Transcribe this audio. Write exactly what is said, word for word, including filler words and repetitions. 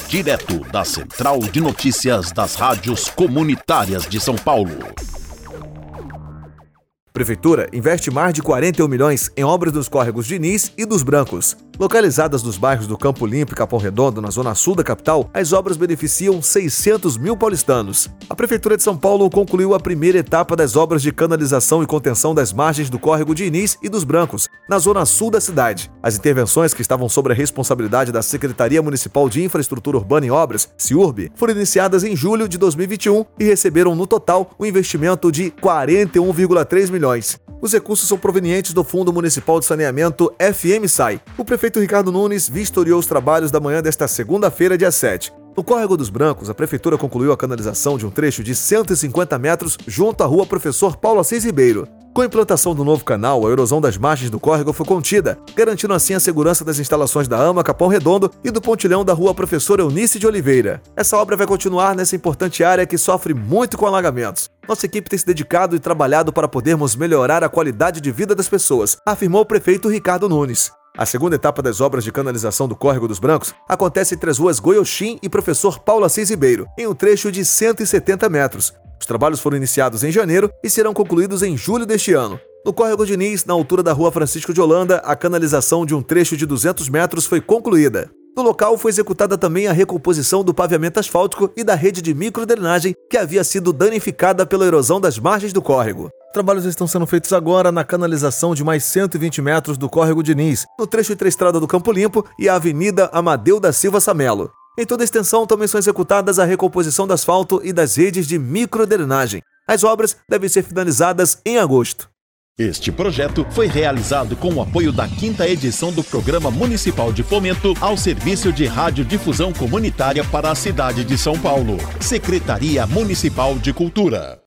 direto da Central de Notícias das Rádios Comunitárias de São Paulo. Prefeitura investe mais de quarenta e um milhões em obras dos córregos Diniz e dos Brancos. Localizadas nos bairros do Campo Limpo e Capão Redondo, na zona sul da capital, as obras beneficiam seiscentos mil paulistanos. A Prefeitura de São Paulo concluiu a primeira etapa das obras de canalização e contenção das margens do córrego Diniz e dos Brancos, na zona sul da cidade. As intervenções, que estavam sob a responsabilidade da Secretaria Municipal de Infraestrutura Urbana e Obras, SIURB, foram iniciadas em julho de dois mil e vinte e um e receberam, no total, um investimento de quarenta e um vírgula três milhões. Os recursos são provenientes do Fundo Municipal de Saneamento F M S A I. O prefeito Ricardo Nunes vistoriou os trabalhos da manhã desta segunda-feira, dia sete. No Córrego dos Brancos, a Prefeitura concluiu a canalização de um trecho de cento e cinquenta metros junto à rua Professor Paulo Assis Ribeiro. Com a implantação do novo canal, a erosão das margens do córrego foi contida, garantindo assim a segurança das instalações da AMA Capão Redondo e do pontilhão da rua Professor Eunice de Oliveira. Essa obra vai continuar nessa importante área que sofre muito com alagamentos. Nossa equipe tem se dedicado e trabalhado para podermos melhorar a qualidade de vida das pessoas, afirmou o prefeito Ricardo Nunes. A segunda etapa das obras de canalização do Córrego dos Brancos acontece entre as ruas Goioxim e Professor Paulo Assis Ribeiro, em um trecho de cento e setenta metros. Os trabalhos foram iniciados em janeiro e serão concluídos em julho deste ano. No Córrego Diniz, na altura da rua Francisco de Holanda, a canalização de um trecho de duzentos metros foi concluída. No local foi executada também a recomposição do paviamento asfáltico e da rede de microdrenagem que havia sido danificada pela erosão das margens do córrego. Trabalhos estão sendo feitos agora na canalização de mais cento e vinte metros do Córrego Diniz, no trecho entre a Estrada do Campo Limpo e a Avenida Amadeu da Silva Samelo. Em toda a extensão também são executadas a recomposição do asfalto e das redes de microdrenagem. As obras devem ser finalizadas em agosto. Este projeto foi realizado com o apoio da quinta edição do Programa Municipal de Fomento ao Serviço de Radiodifusão Comunitária para a cidade de São Paulo. Secretaria Municipal de Cultura.